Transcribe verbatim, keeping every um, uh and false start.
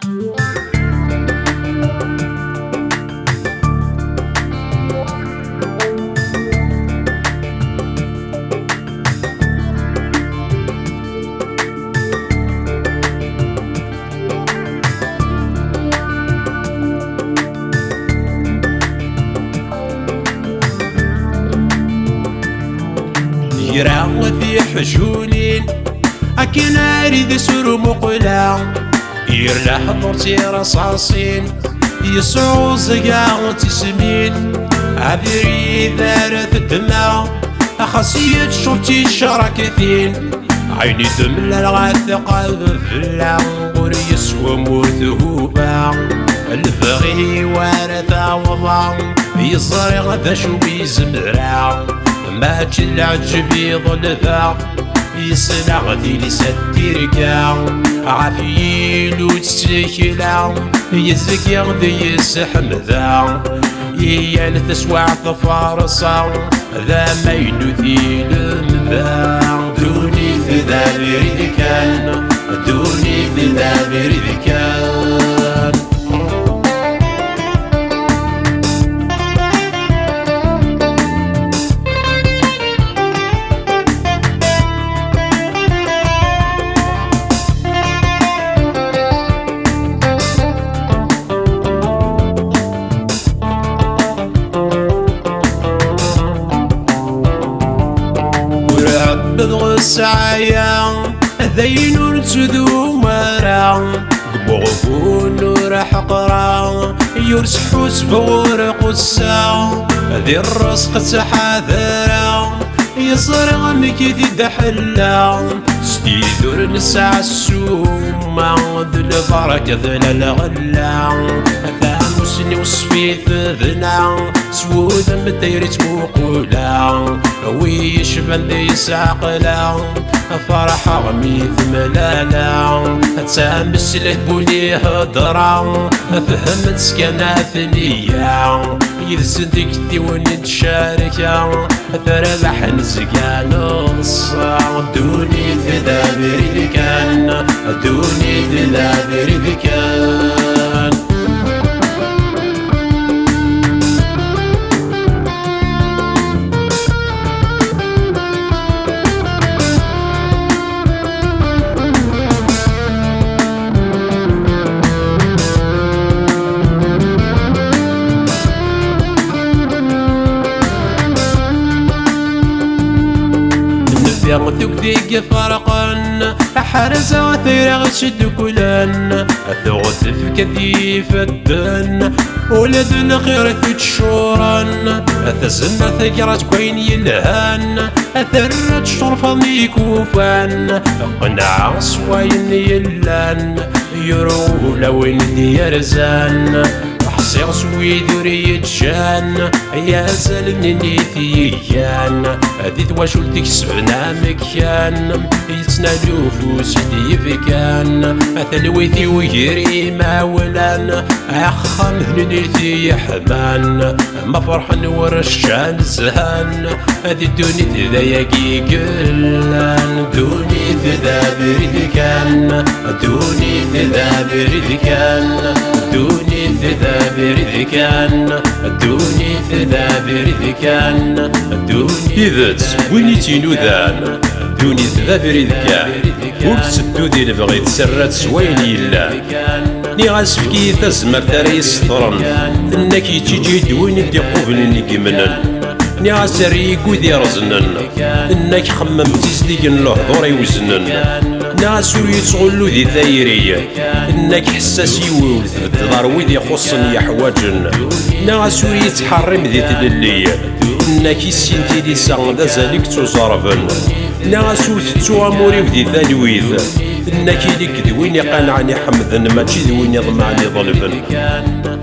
يراغ في حجولين أكن أريد سر مقلع يرلح ضرتي رصاصين يسعو زقاغ تسمين عذري ذارة الدماء أخصية شرطي شراكتين عيني تملى الغاثقة في العنقر يسوى مرثوبة البغي وارث وضع يصرغ ذا شو بيزمرع ما العجب يظل ذا يصنع ذي لسديركا عفيل وتسكلا يزكي ذي يسحم ذا يا تسوع فارصا ذا ما ينثي المذا دوني في ذا بريد كان دوني في ذا بريد كان بضغ السعيا ذين نتذو مرا قبوغ نور حقرا يرسحو سبور قصا ذي الرزق تحاذرا يصرغ مكيثي دحلا ستيذور نسع السوما ذي البركة ذي الغلا ثاموسني وصفيت ذنا سوود مديرت موقولا ويشفن ذي ساقلا فرح غميث ملالا تسامس بولي هضرا فهمت سكنات ليا يذسدك ديون تشاركا تربح نزقا نصا دوني في ذا بريد كان دوني في ذا بريد كان يغثوك ذيك فرقا حرز وثيرغ تشد كلان ثغث في كثيف الدن ولد الخير تشوران ثزن ثقرت كوين يلهان ثرت شرفة ميكوفان قناع صوين يلان يرو لوين يرزان حصير سويد وريد شان يا سلمني ثيان هذي تواشلتك سبنا مكان يتنادو فوسدي فكان ثلويثي ويري ما ولان أخا مهنيتي حمان ما فرحان ورشان زهان هذي الدوني ذا يقي قلان دوني ذا بريد كان دوني ذا بريد كان دوني ذا بريد كان دوني ذا بريد كان دوني إذا تسوينيتي نوذان دوني ذا بريد كان وكتسدو ذي البغي تسرات سوين يلا ني غاسفكي تزمر تاري سطرن انك يتيجي دوين دي قبل نقمنن ني غاسريك وذي رزنن انك خمم تزديقن الهضور يوزنن ناس يتغلو ذي ثايري انك حساسي وولد بالدار ويدي خصن يحواجن ناس يتحرم ذي تللي انك السنتي دي ساغدا زالك تزرفن ناس تتو اموري وذي ثالويذ انك لك ذوين يقنعني حمدن ماشي ذوين يضمعني ظلفن